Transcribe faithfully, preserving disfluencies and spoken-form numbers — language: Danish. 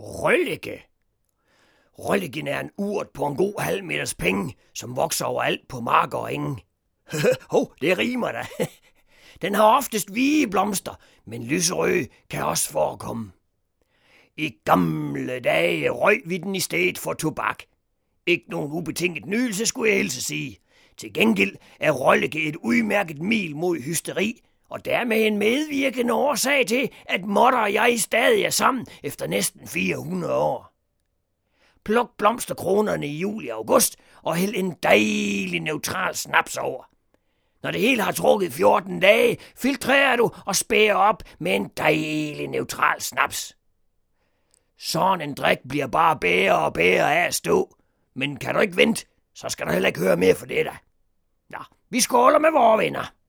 Røllike. Rølliken er en urt på en god halv meters penge, som vokser overalt på marker og enge. Hov, det rimer da. Den har oftest hvide blomster, men lyserøde kan også forekomme. I gamle dage røg vi den i stedet for tobak. Ikke nogen ubetinget nydelse, skulle jeg helst sige. Til gengæld er røllike et udmærket middel mod hysteri, og dermed en medvirkende årsag til, at Motter og jeg stadig er sammen efter næsten fire hundrede år. Pluk blomsterkronerne i juli og august, og hæld en dejlig neutral snaps over. Når det hele har trukket fjorten dage, filtrerer du og spærer op med en dejlig neutral snaps. Sådan en drik bliver bare bedre og bedre af at stå. Men kan du ikke vente, så skal du heller ikke høre mere for det der. Nå, vi skåler med vore venner.